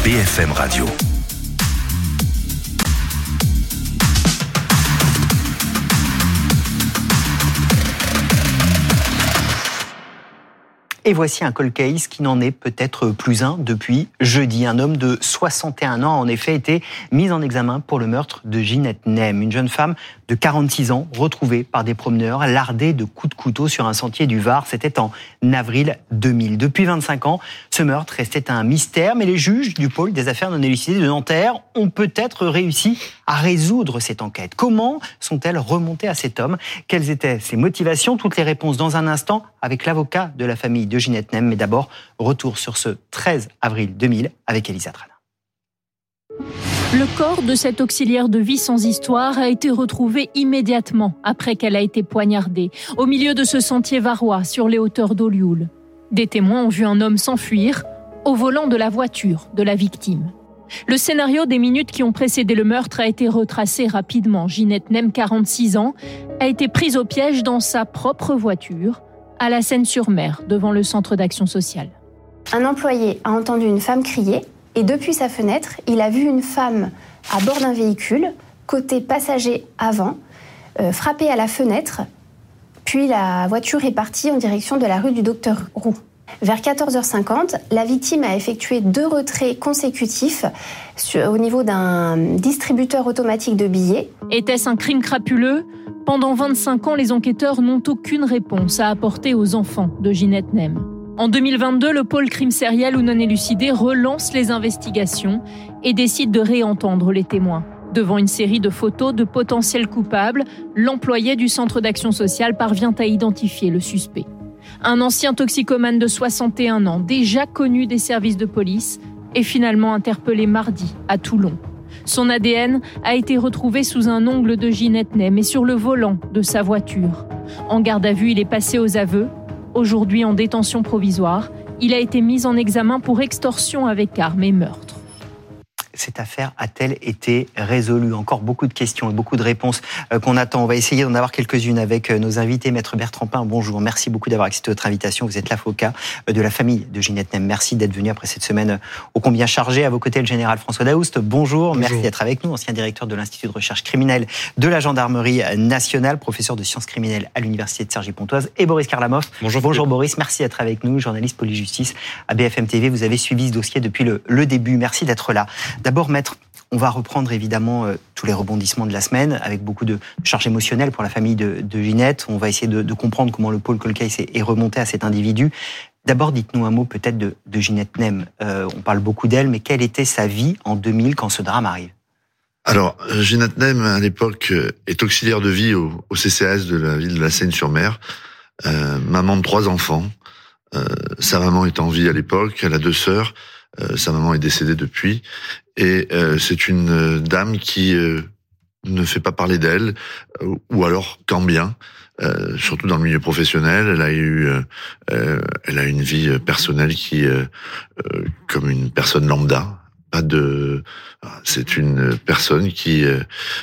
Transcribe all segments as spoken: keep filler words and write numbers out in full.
F M Radio. Et voici un cold case qui n'en est peut-être plus un depuis jeudi. Un homme de soixante et un ans a en effet été mis en examen pour le meurtre de Ginette Nem, une jeune femme de quarante-six ans retrouvée par des promeneurs lardée de coups de couteau sur un sentier du Var. C'était en avril deux mille. Depuis vingt-cinq ans, ce meurtre restait un mystère, mais les juges du pôle des affaires non élucidées de Nanterre ont peut-être réussi à résoudre cette enquête. Comment sont-elles remontées à cet homme? Quelles étaient ses motivations? Toutes les réponses dans un instant avec l'avocat de la famille de Ginette Nem. Mais d'abord, retour sur ce treize avril deux mille avec Elisa Trana. Le corps de cette auxiliaire de vie sans histoire a été retrouvé immédiatement après qu'elle a été poignardée, au milieu de ce sentier varois sur les hauteurs d'Olioul. Des témoins ont vu un homme s'enfuir au volant de la voiture de la victime. Le scénario des minutes qui ont précédé le meurtre a été retracé rapidement. Ginette Nem, quarante-six ans, a été prise au piège dans sa propre voiture, à la Seine-sur-Mer, devant le centre d'action sociale. Un employé a entendu une femme crier et depuis sa fenêtre, il a vu une femme à bord d'un véhicule, côté passager avant, euh, frapper à la fenêtre, puis la voiture est partie en direction de la rue du Docteur Roux. Vers quatorze heures cinquante, la victime a effectué deux retraits consécutifs sur, au niveau d'un distributeur automatique de billets. Était-ce un crime crapuleux ? Pendant vingt-cinq ans, les enquêteurs n'ont aucune réponse à apporter aux enfants de Ginette Nem. En deux mille vingt-deux, le pôle crime sériel ou non élucidé relance les investigations et décide de réentendre les témoins. Devant une série de photos de potentiels coupables, l'employé du centre d'action sociale parvient à identifier le suspect. Un ancien toxicomane de soixante et un ans, déjà connu des services de police, est finalement interpellé mardi à Toulon. Son A D N a été retrouvé sous un ongle de Ginette Nem et sur le volant de sa voiture. En garde à vue, il est passé aux aveux. Aujourd'hui en détention provisoire, il a été mis en examen pour extorsion avec arme et meurtre. Cette affaire a-t-elle été résolue? Encore beaucoup de questions et beaucoup de réponses qu'on attend. On va essayer d'en avoir quelques-unes avec nos invités. Maître Bertrand Pin, bonjour. Merci beaucoup d'avoir accepté notre invitation. Vous êtes l'avocat de la famille de Ginette Nem. Merci d'être venu après cette semaine ô combien chargée. À vos côtés, le général François Daoust. Bonjour. Bonjour. Merci d'être avec nous. Ancien directeur de l'Institut de recherche criminelle de la Gendarmerie nationale, professeur de sciences criminelles à l'Université de Cergy-Pontoise. Et Boris Karlamov. Bonjour. Bonjour Boris. Merci d'être avec nous. Journaliste police-justice à B F M T V. Vous avez suivi ce dossier depuis le, le début. Merci d'être là. D'abord, maître, on va reprendre évidemment euh, tous les rebondissements de la semaine avec beaucoup de charges émotionnelles pour la famille de, de Ginette. On va essayer de, de comprendre comment le pôle cold case est, est remonté à cet individu. D'abord, dites-nous un mot peut-être de, de Ginette Nem. Euh, on parle beaucoup d'elle, mais quelle était sa vie en deux mille quand ce drame arrive? Alors, Ginette Nem, à l'époque, est auxiliaire de vie au, au C C A S de la ville de la Seine-sur-Mer. Euh, maman de trois enfants. Euh, sa maman est en vie à l'époque, elle a deux sœurs. Euh, sa maman est décédée depuis. Et euh, c'est une euh, dame qui euh, ne fait pas parler d'elle, euh, ou alors quand bien, euh, surtout dans le milieu professionnel. Elle a eu, euh, euh, elle a une vie personnelle qui, euh, euh, comme une personne lambda. Pas de, c'est une personne qui euh,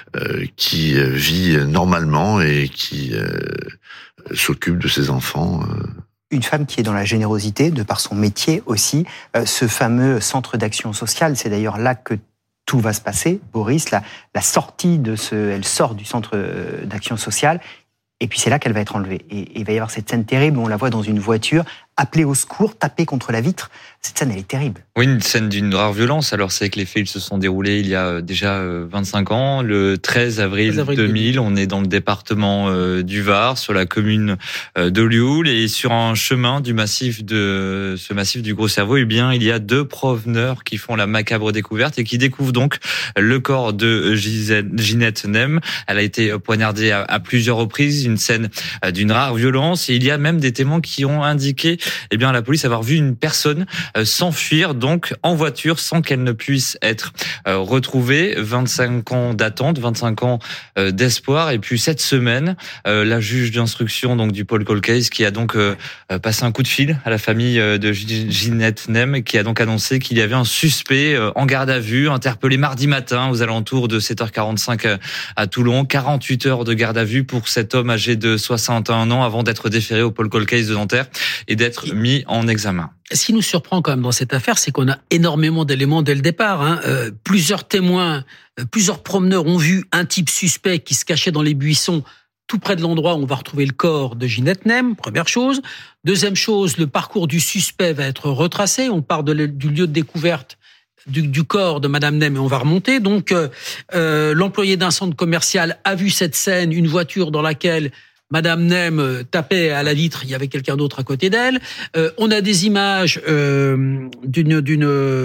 qui vit normalement et qui euh, s'occupe de ses enfants. Euh, Une femme qui est dans la générosité, de par son métier aussi. Euh, ce fameux centre d'action sociale, c'est d'ailleurs là que tout va se passer. Boris, la, la sortie de ce... Elle sort du centre d'action sociale, et puis c'est là qu'elle va être enlevée. Et, et il va y avoir cette scène terrible où on la voit dans une voiture, appelée au secours, tapée contre la vitre. Cette scène, elle est terrible. Oui, une scène d'une rare violence. Alors, c'est que les faits ils se sont déroulés il y a déjà vingt-cinq ans, le treize avril deux mille. On est dans le département du Var, sur la commune d'Olioul, et sur un chemin du massif de ce massif du Gros Cerveau, eh bien, il y a deux promeneurs qui font la macabre découverte et qui découvrent donc le corps de Ginette Nem. Elle a été poignardée à plusieurs reprises, une scène d'une rare violence. Et il y a même des témoins qui ont indiqué, eh bien, à la police avoir vu une personne s'enfuir donc en voiture sans qu'elle ne puisse être euh, retrouvée. vingt-cinq ans d'attente, vingt-cinq ans euh, d'espoir. Et puis cette semaine, euh, la juge d'instruction donc du pôle cold case qui a donc euh, passé un coup de fil à la famille euh, de Ginette Nem, qui a donc annoncé qu'il y avait un suspect euh, en garde à vue, interpellé mardi matin aux alentours de sept heures quarante-cinq à, à Toulon. quarante-huit heures de garde à vue pour cet homme âgé de soixante et un ans avant d'être déféré au pôle cold case de Nanterre et d'être mis en examen. ce qui nous surprend quand même dans cette affaire, c'est qu'on a énormément d'éléments dès le départ. Hein. Euh, plusieurs témoins, euh, plusieurs promeneurs ont vu un type suspect qui se cachait dans les buissons tout près de l'endroit où on va retrouver le corps de Ginette Nem, première chose. Deuxième chose, le parcours du suspect va être retracé. On part de le, du lieu de découverte du, du corps de Madame Nem et on va remonter. Donc, euh, euh, l'employé d'un centre commercial a vu cette scène, une voiture dans laquelle Madame Nem tapait à la vitre, il y avait quelqu'un d'autre à côté d'elle. Euh, on a des images euh, d'une, d'une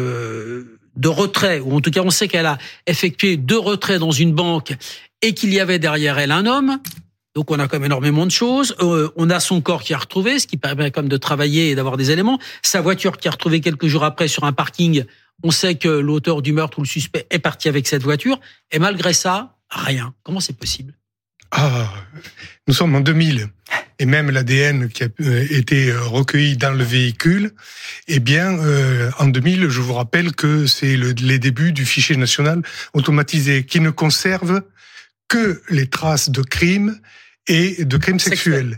de retrait, ou en tout cas on sait qu'elle a effectué deux retraits dans une banque et qu'il y avait derrière elle un homme. Donc on a quand même énormément de choses. Euh, on a son corps qui est retrouvé, ce qui permet quand même de travailler et d'avoir des éléments. Sa voiture qui est retrouvée quelques jours après sur un parking. On sait que l'auteur du meurtre ou le suspect est parti avec cette voiture. Et malgré ça, rien. Comment c'est possible ? Ah, nous sommes en deux mille, et même l'A D N qui a été recueilli dans le véhicule, eh bien, euh, en deux mille, je vous rappelle que c'est le, les débuts du fichier national automatisé, qui ne conserve que les traces de crimes et de crimes sexuels.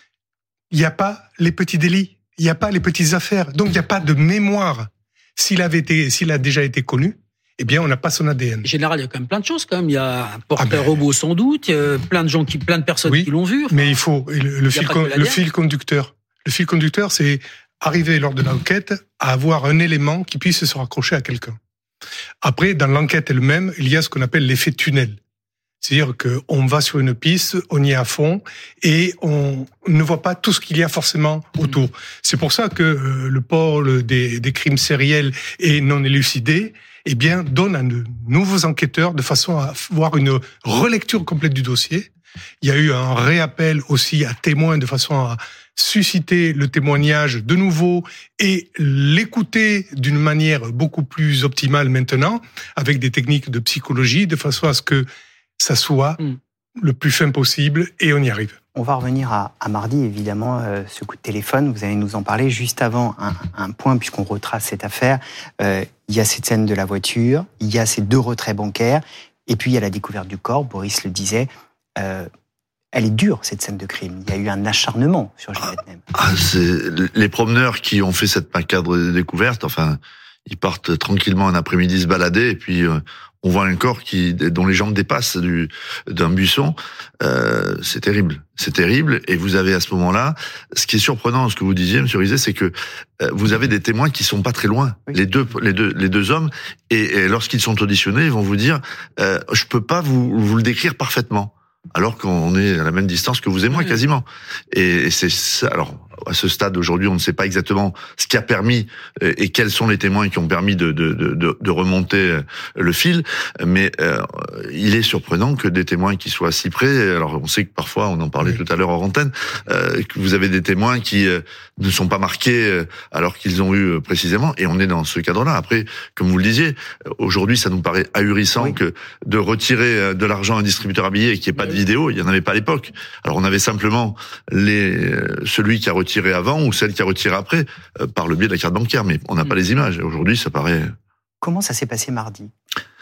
Il n'y a pas les petits délits, il n'y a pas les petites affaires, donc il n'y a pas de mémoire. S'il avait été, s'il a déjà été connu, eh bien, on n'a pas son A D N. En général, il y a quand même plein de choses, quand même. Il y a un porteur ah ben... robot, sans doute. Il y a plein de gens qui, plein de personnes oui, qui l'ont vu. Enfin, mais il faut, le, le, fil, con, le fil conducteur. Le fil conducteur, c'est arriver lors de l'enquête à avoir un élément qui puisse se raccrocher à quelqu'un. Après, dans l'enquête elle-même, il y a ce qu'on appelle l'effet tunnel. C'est-à-dire qu'on va sur une piste, on y est à fond, et on ne voit pas tout ce qu'il y a forcément autour. Mmh. C'est pour ça que le pôle des, des crimes sériels et non élucidés, eh bien, donne à de nouveaux enquêteurs de façon à avoir une relecture complète du dossier. Il y a eu un réappel aussi à témoins de façon à susciter le témoignage de nouveau et l'écouter d'une manière beaucoup plus optimale maintenant, avec des techniques de psychologie, de façon à ce que ça soit mm. le plus fin possible, et on y arrive. On va revenir à, à mardi, évidemment, euh, ce coup de téléphone, vous allez nous en parler. Juste avant, un, un point, puisqu'on retrace cette affaire, euh, il y a cette scène de la voiture, il y a ces deux retraits bancaires, et puis il y a la découverte du corps, Boris le disait. Euh, elle est dure, cette scène de crime. Il y a eu un acharnement sur Ginette Nem. Ah, c'est les promeneurs qui ont fait cette macabre découverte, enfin, ils partent tranquillement un après-midi se balader, et puis euh, on voit un corps qui, dont les jambes dépassent du, d'un buisson. Euh, c'est terrible, c'est terrible. Et vous avez à ce moment-là, ce qui est surprenant, ce que vous disiez, Monsieur Rizet, c'est que euh, vous avez des témoins qui sont pas très loin, oui. les deux, les deux, les deux hommes, et, et lorsqu'ils sont auditionnés, ils vont vous dire, euh, je peux pas vous, vous le décrire parfaitement, alors qu'on est à la même distance que vous et moi, oui. quasiment. Et, et c'est ça. Alors, à ce stade aujourd'hui, on ne sait pas exactement ce qui a permis et quels sont les témoins qui ont permis de, de, de, de remonter le fil, mais euh, il est surprenant que des témoins qui soient si près, alors on sait que parfois, on en parlait oui. tout à l'heure en antenne, euh, que vous avez des témoins qui euh, ne sont pas marqués euh, alors qu'ils ont eu euh, précisément, et on est dans ce cadre-là. Après, comme vous le disiez, aujourd'hui, ça nous paraît ahurissant oui. que de retirer de l'argent à un distributeur habillé et qu'il n'y ait pas oui. de vidéo, il n'y en avait pas à l'époque. Alors on avait simplement les celui qui a retiré avant ou celle qui a retiré après euh, par le biais de la carte bancaire, mais on n'a mmh. pas les images. Aujourd'hui, ça paraît... Comment ça s'est passé mardi ?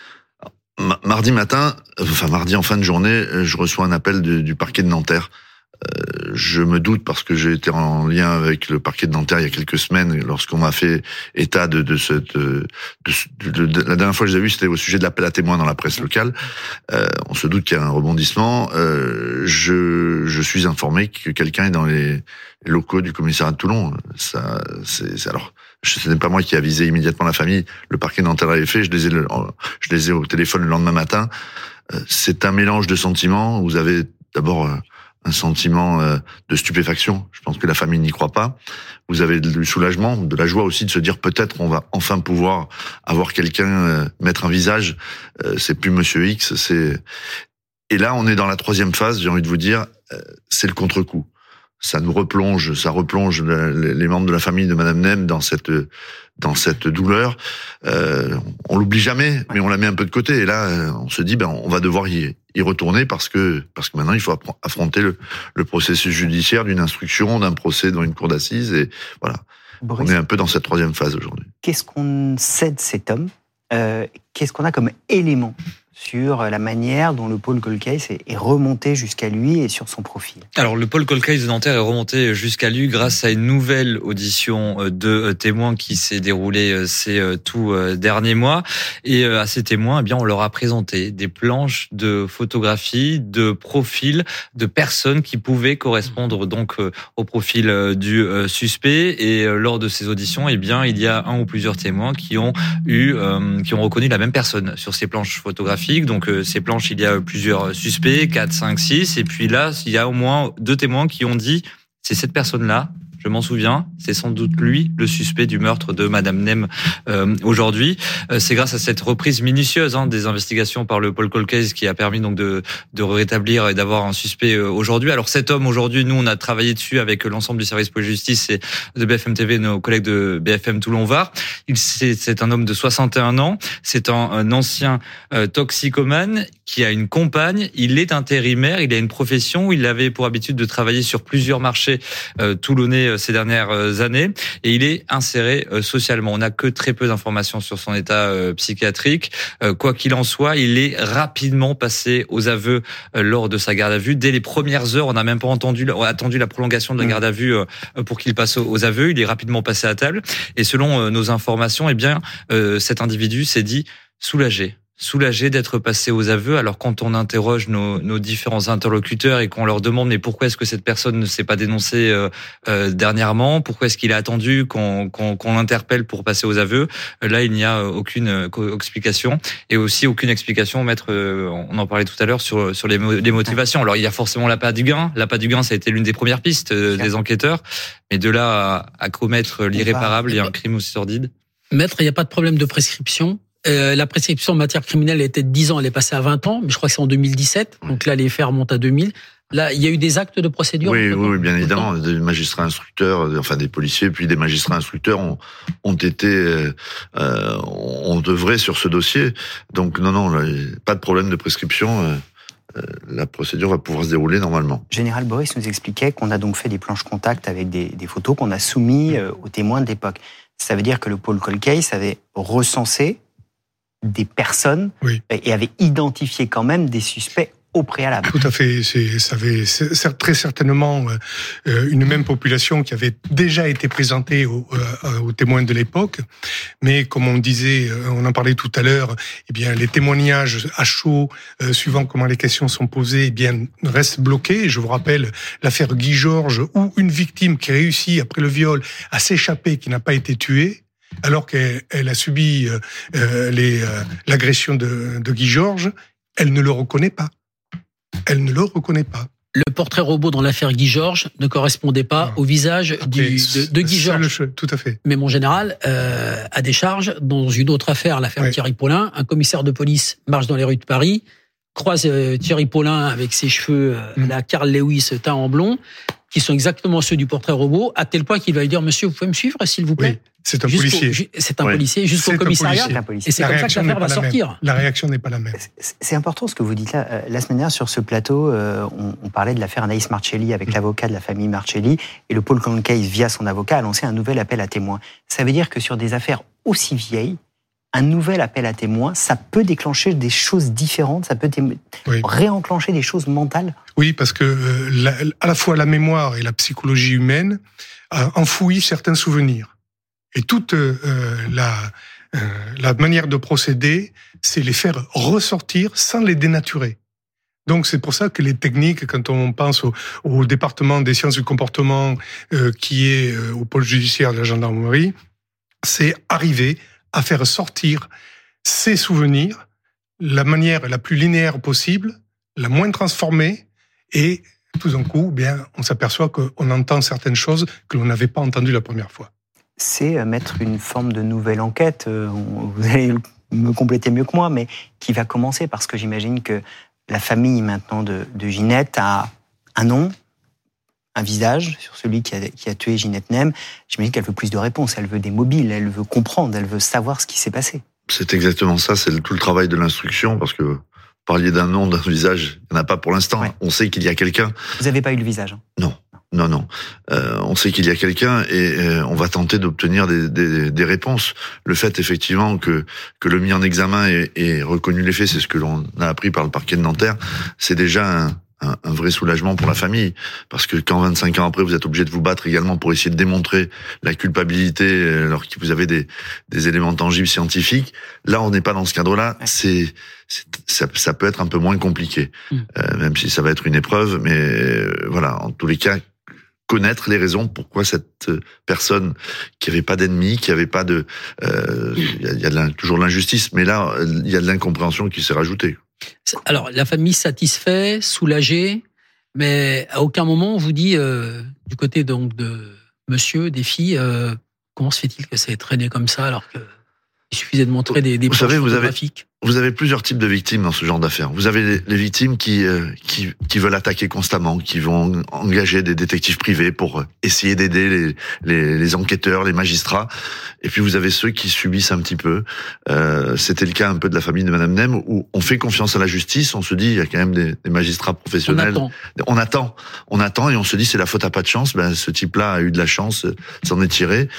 Ma- Mardi matin, enfin mardi en fin de journée, je reçois un appel de, du parquet de Nanterre. Euh, je me doute parce que j'ai été en lien avec le parquet de Nanterre il y a quelques semaines lorsqu'on m'a fait état de, de cette de, de, de, de la dernière fois que j'ai vu, c'était au sujet de l'appel à témoins dans la presse locale. Euh, on se doute qu'il y a un rebondissement. Euh, je je suis informé que quelqu'un est dans les locaux du commissariat de Toulon. Ça c'est, c'est alors ce n'est pas moi qui ai avisé immédiatement la famille. Le parquet de Nanterre l'avait fait. Je les ai je les ai au téléphone le lendemain matin. Euh, c'est un mélange de sentiments. Vous avez d'abord euh, un sentiment de stupéfaction. Je pense que la famille n'y croit pas. Vous avez du soulagement, de la joie aussi de se dire peut-être on va enfin pouvoir avoir quelqu'un, mettre un visage. C'est plus Monsieur X, c'est... Et là, on est dans la troisième phase, j'ai envie de vous dire, c'est le contre-coup. Ça nous replonge, ça replonge les membres de la famille de Madame Nem dans cette dans cette douleur. Euh, on l'oublie jamais, mais on la met un peu de côté. Et là, on se dit, ben, on va devoir y, y retourner parce que parce que maintenant, il faut affronter le, le processus judiciaire d'une instruction, d'un procès dans une cour d'assises. Et voilà, Boris, on est un peu dans cette troisième phase aujourd'hui. Qu'est-ce qu'on sait de cet homme ? euh, Qu'est-ce qu'on a comme élément sur la manière dont le pôle cold case est remonté jusqu'à lui et sur son profil. Alors, le pôle cold case de Nanterre est remonté jusqu'à lui grâce à une nouvelle audition de témoins qui s'est déroulée ces tout derniers mois. Et à ces témoins, eh bien, on leur a présenté des planches de photographies, de profils de personnes qui pouvaient correspondre donc au profil du suspect. Et lors de ces auditions, eh bien, il y a un ou plusieurs témoins qui ont eu, euh, qui ont reconnu la même personne sur ces planches photographiques. Donc, euh, ces planches, il y a plusieurs suspects, quatre, cinq, six. Et puis là, il y a au moins deux témoins qui ont dit, c'est cette personne-là. Je m'en souviens, c'est sans doute lui, le suspect du meurtre de Madame Nem euh, aujourd'hui. Euh, c'est grâce à cette reprise minutieuse hein, des investigations par le pôle cold case qui a permis donc de, de rétablir et d'avoir un suspect euh, aujourd'hui. Alors cet homme aujourd'hui, nous on a travaillé dessus avec l'ensemble du service police-justice et de B F M T V, nos collègues de B F M Toulon-Var. Il c'est, c'est un homme de soixante et un ans, c'est un, un ancien euh, toxicomane qui a une compagne. Il est intérimaire, il a une profession. Il avait pour habitude de travailler sur plusieurs marchés euh, toulonnais ces dernières années et il est inséré socialement. On n'a que très peu d'informations sur son état psychiatrique. Quoi qu'il en soit, il est rapidement passé aux aveux lors de sa garde à vue. Dès les premières heures, on n'a même pas entendu, on a attendu la prolongation de la garde à vue pour qu'il passe aux aveux. Il est rapidement passé à table et selon nos informations, eh bien, cet individu s'est dit soulagé. soulagé d'être passé aux aveux. Alors quand on interroge nos, nos différents interlocuteurs et qu'on leur demande mais pourquoi est-ce que cette personne ne s'est pas dénoncée euh, euh, dernièrement, pourquoi est-ce qu'il a attendu qu'on, qu'on, qu'on l'interpelle pour passer aux aveux, là il n'y a aucune euh, explication et aussi aucune explication, maître, euh, on en parlait tout à l'heure sur sur les, les motivations. Alors il y a forcément l'appât du gain, l'appât du gain ça a été l'une des premières pistes euh, des enquêteurs, mais de là à, à commettre l'irréparable et un crime aussi sordide. Maître, il n'y a pas de problème de prescription. Euh, la prescription en matière criminelle était de dix ans, elle est passée à vingt ans, mais je crois que c'est en deux mille dix-sept, donc là les faits remontent à deux mille. Là, il y a eu des actes de procédure. Oui, oui, oui, bien évidemment, des magistrats instructeurs, enfin des policiers, puis des magistrats instructeurs ont, ont été, euh, on devrait sur ce dossier. Donc non, non, là, pas de problème de prescription. Euh, la procédure va pouvoir se dérouler normalement. Général Boris nous expliquait qu'on a donc fait des planches contact avec des, des photos qu'on a soumis euh, aux témoins de l'époque. Ça veut dire que le pôle cold case avait recensé des personnes oui. et avait identifié quand même des suspects au préalable. Tout à fait. C'est, ça avait c'est, très certainement euh, une même population qui avait déjà été présentée aux, euh, aux témoins de l'époque. Mais comme on disait, on en parlait tout à l'heure, eh bien les témoignages à chaud, euh, suivant comment les questions sont posées, eh bien restent bloqués. Je vous rappelle l'affaire Guy Georges, où une victime qui réussit après le viol à s'échapper, qui n'a pas été tuée, alors qu'elle elle a subi euh, les, euh, l'agression de, de Guy Georges, elle ne le reconnaît pas. Elle ne le reconnaît pas. Le portrait robot dans l'affaire Guy Georges ne correspondait pas non. au visage Après, du, de, de Guy Georges. Tout à fait. Mais mon général, euh, à décharge, dans une autre affaire, l'affaire oui. Thierry Paulin, un commissaire de police marche dans les rues de Paris, croise euh, Thierry Paulin avec ses cheveux euh, mm. la Carl Lewis teints en blond, qui sont exactement ceux du portrait robot, à tel point qu'il va lui dire « Monsieur, vous pouvez me suivre, s'il vous plaît ?» Oui, c'est un jusqu'au, policier. C'est un oui. policier jusqu'au c'est commissariat. Un policier. Et c'est la comme ça que l'affaire va sortir. Même. La réaction n'est pas la même. C'est important ce que vous dites là. La semaine dernière, sur ce plateau, on, on parlait de l'affaire Anaïs Marcelli avec mmh. l'avocat de la famille Marcelli. Et le pôle cold case, via son avocat, a lancé un nouvel appel à témoins. Ça veut dire que sur des affaires aussi vieilles, un nouvel appel à témoins, ça peut déclencher des choses différentes, ça peut témo- oui. réenclencher des choses mentales. Oui, parce que euh, la, à la fois la mémoire et la psychologie humaine euh, enfouissent certains souvenirs. Et toute euh, la, euh, la manière de procéder, c'est les faire ressortir sans les dénaturer. Donc c'est pour ça que les techniques, quand on pense au, au département des sciences du comportement euh, qui est euh, au pôle judiciaire de la gendarmerie, c'est arriver à faire sortir ces souvenirs, la manière la plus linéaire possible, la moins transformée, et tout d'un coup, bien, on s'aperçoit qu'on entend certaines choses que l'on n'avait pas entendues la première fois. C'est mettre une forme de nouvelle enquête, vous allez me compléter mieux que moi, mais qui va commencer, parce que j'imagine que la famille maintenant de, de Ginette a un nom, un visage sur celui qui a, qui a tué Ginette Nem. J'imagine qu'elle veut plus de réponses, elle veut des mobiles, elle veut comprendre, elle veut savoir ce qui s'est passé. C'est exactement ça, c'est tout le travail de l'instruction, parce que vous parliez d'un nom, d'un visage, il n'y en a pas pour l'instant. Ouais. On sait qu'il y a quelqu'un. Vous n'avez pas eu le visage hein? Non. non, non. Euh, on sait qu'il y a quelqu'un et euh, on va tenter d'obtenir des, des, des réponses. Le fait, effectivement, que que le mis en examen ait, ait reconnu les faits, c'est ce que l'on a appris par le parquet de Nanterre, c'est déjà un, un, un vrai soulagement pour la famille. Parce que quand vingt-cinq ans après, vous êtes obligé de vous battre également pour essayer de démontrer la culpabilité alors que vous avez des, des éléments tangibles scientifiques, là, on n'est pas dans ce cadre-là. C'est, c'est ça, ça peut être un peu moins compliqué, mmh. euh, même si ça va être une épreuve. Mais euh, voilà, en tous les cas, connaître les raisons pourquoi cette personne qui avait pas d'ennemis, qui avait pas de, il euh, y a, y a de la, toujours de l'injustice, mais là il y a de l'incompréhension qui s'est rajoutée. Alors la famille satisfait, soulagée, mais à aucun moment on vous dit euh, du côté donc de monsieur, des filles, euh, comment se fait-il que ça ait traîné comme ça alors que il suffisait de montrer des, des vous savez, vous avez, photographiques. Vous avez plusieurs types de victimes dans ce genre d'affaires. Vous avez les, les victimes qui, euh, qui qui veulent attaquer constamment, qui vont engager des détectives privés pour essayer d'aider les, les, les enquêteurs, les magistrats. Et puis vous avez ceux qui subissent un petit peu. Euh, c'était le cas un peu de la famille de Madame Nem, où on fait confiance à la justice. On se dit, il y a quand même des, des magistrats professionnels. On attend. on attend, on attend, et on se dit, c'est la faute à pas de chance. Ben ce type-là a eu de la chance, s'en est tiré.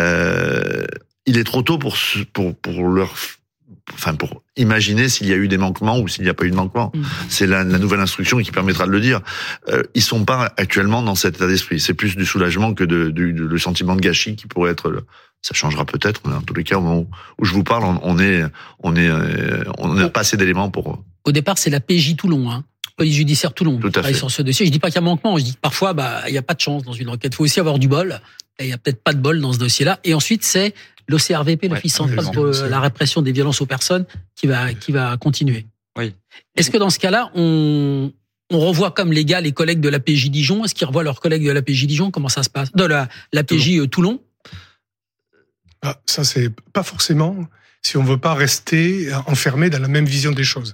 Euh, il est trop tôt pour pour pour leur enfin pour imaginer s'il y a eu des manquements ou s'il n'y a pas eu de manquements. Mmh. C'est la, la nouvelle instruction qui permettra de le dire. Euh, ils sont pas actuellement dans cet état d'esprit. C'est plus du soulagement que de, du de, le sentiment de gâchis qui pourrait être. Le, ça changera peut-être. Mais en tous les cas, au moment où, où je vous parle, on, on est on est on n'a pas assez d'éléments pour. Au départ, c'est la P J Toulon, hein. Police judiciaire Toulon. Tout à fait. Sur ce dossier, je dis pas qu'il y a manquement. Je dis que parfois, bah, il y a pas de chance dans une enquête. Il faut aussi avoir du bol. Et il y a peut-être pas de bol dans ce dossier-là. Et ensuite, c'est l'O C R V P, l'Office ouais, central pour la répression des violences aux personnes, qui va qui va continuer. Oui. Est-ce que dans ce cas-là, on on revoit comme les gars, les collègues de la P J Dijon? Est-ce qu'ils revoient leurs collègues de la P J Dijon? Comment ça se passe? De la la P J Toulon. Toulon ah, ça c'est pas forcément si on veut pas rester enfermé dans la même vision des choses.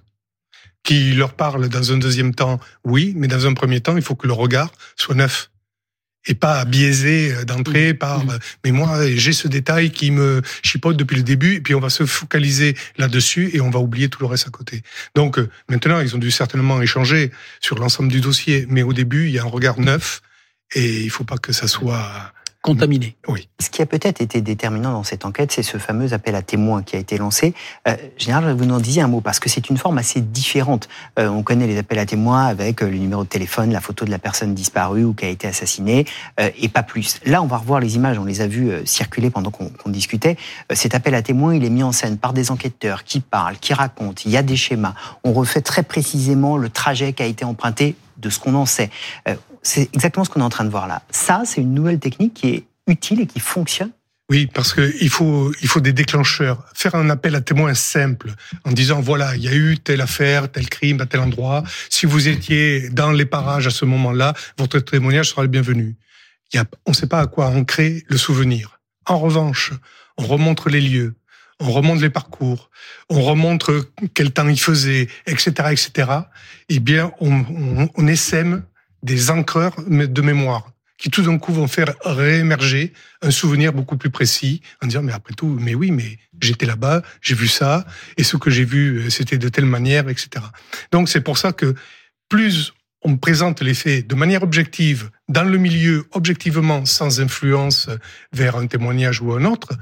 Qui leur parle dans un deuxième temps, oui, mais dans un premier temps, il faut que le regard soit neuf. Et pas biaisé d'entrée mmh. par mmh. mais moi j'ai ce détail qui me chipote depuis le début, et puis on va se focaliser là-dessus et on va oublier tout le reste à côté. Donc maintenant ils ont dû certainement échanger sur l'ensemble du dossier, mais au début il y a un regard neuf et il faut pas que ça soit contaminé. Oui. Ce qui a peut-être été déterminant dans cette enquête, c'est ce fameux appel à témoins qui a été lancé. Euh, Général, vous nous en disiez un mot, parce que c'est une forme assez différente. Euh, on connaît les appels à témoins avec le numéro de téléphone, la photo de la personne disparue ou qui a été assassinée, euh, et pas plus. Là, on va revoir les images, on les a vues euh, circuler pendant qu'on, qu'on discutait. Euh, cet appel à témoins, il est mis en scène par des enquêteurs qui parlent, qui racontent, il y a des schémas. On refait très précisément le trajet qui a été emprunté de ce qu'on en sait. Euh, c'est exactement ce qu'on est en train de voir là. Ça, c'est une nouvelle technique qui est utile et qui fonctionne. Oui, parce que il faut il faut des déclencheurs. Faire un appel à témoins simple en disant voilà, il y a eu telle affaire, tel crime à tel endroit. Si vous étiez dans les parages à ce moment-là, votre témoignage sera le bienvenu. Il y a, on ne sait pas à quoi ancrer le souvenir. En revanche, on remontre les lieux, on remonte les parcours, on remontre quel temps il faisait, et cetera, et cetera. Eh bien, on, on, on essaime des encreurs de mémoire qui tout d'un coup vont faire réémerger un souvenir beaucoup plus précis en disant mais après tout, mais oui, mais j'étais là-bas, j'ai vu ça, et ce que j'ai vu, c'était de telle manière, et cetera. Donc c'est pour ça que plus on présente les faits de manière objective, dans le milieu, objectivement, sans influence vers un témoignage ou un autre,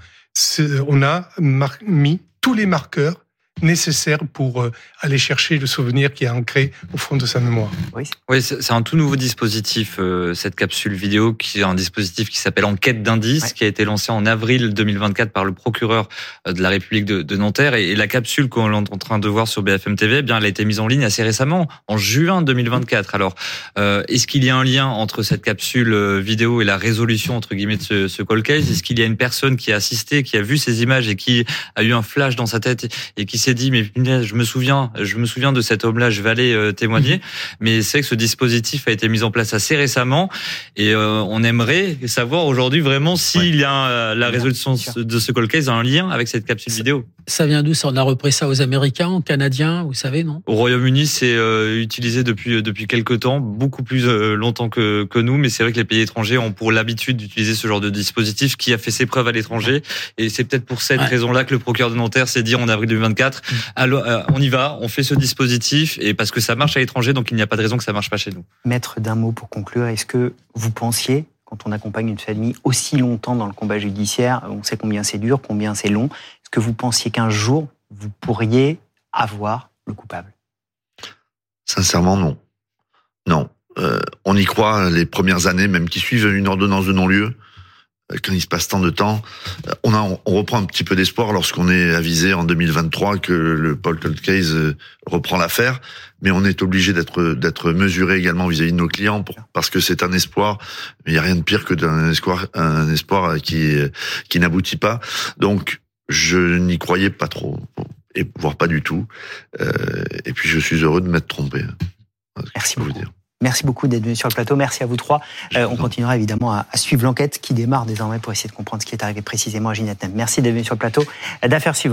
on a mar- mis tous les marqueurs nécessaire pour aller chercher le souvenir qui est ancré au fond de sa mémoire. Oui, oui c'est un tout nouveau dispositif, euh, cette capsule vidéo, qui est un dispositif qui s'appelle Enquête d'indices, ouais. qui a été lancé en avril deux mille vingt-quatre par le procureur de la République de, de Nanterre. Et, et la capsule qu'on est en train de voir sur B F M T V, eh bien, elle a été mise en ligne assez récemment, en juin deux mille vingt-quatre. Alors, euh, est-ce qu'il y a un lien entre cette capsule vidéo et la résolution, entre guillemets, de ce, ce cold case? Est-ce qu'il y a une personne qui a assisté, qui a vu ces images et qui a eu un flash dans sa tête et qui s'est dit mais je me souviens, je me souviens de cet homme-là, je vais aller euh, témoigner. Mmh. Mais c'est que ce dispositif a été mis en place assez récemment et euh, on aimerait savoir aujourd'hui vraiment s'il ouais. y a euh, la résolution de ce cold case a un lien avec cette capsule vidéo. Ça vient d'où? Ça, on a repris ça aux Américains, aux Canadiens, vous savez, non? Au Royaume-Uni, c'est euh, utilisé depuis depuis quelques temps, beaucoup plus euh, longtemps que que nous, mais c'est vrai que les pays étrangers ont pour l'habitude d'utiliser ce genre de dispositif qui a fait ses preuves à l'étranger, et c'est peut-être pour cette ouais. raison-là que le procureur de Nanterre s'est dit en avril deux mille vingt-quatre, théâtre. Alors, euh, on y va, on fait ce dispositif, et parce que ça marche à l'étranger, donc il n'y a pas de raison que ça marche pas chez nous. Maître, d'un mot pour conclure, est-ce que vous pensiez, quand on accompagne une famille aussi longtemps dans le combat judiciaire, on sait combien c'est dur, combien c'est long, est-ce que vous pensiez qu'un jour, vous pourriez avoir le coupable? Sincèrement, non. Non. Euh, on y croit les premières années, même qui suivent une ordonnance de non-lieu, quand il se passe tant de temps. On, a, on reprend un petit peu d'espoir lorsqu'on est avisé en deux mille vingt-trois que le Paul Cold Case reprend l'affaire, mais on est obligé d'être d'être mesuré également vis-à-vis de nos clients pour, parce que c'est un espoir. Il n'y a rien de pire que d'un espoir, un espoir qui qui n'aboutit pas. Donc je n'y croyais pas trop, et voire pas du tout. Euh, et puis je suis heureux de m'être trompé. Merci beaucoup. Vous dire. Merci beaucoup d'être venu sur le plateau. Merci à vous trois. Euh, on continuera évidemment à, à suivre l'enquête qui démarre désormais pour essayer de comprendre ce qui est arrivé précisément à Ginette Nemm. Merci d'être venu sur le plateau d'Affaires suivantes.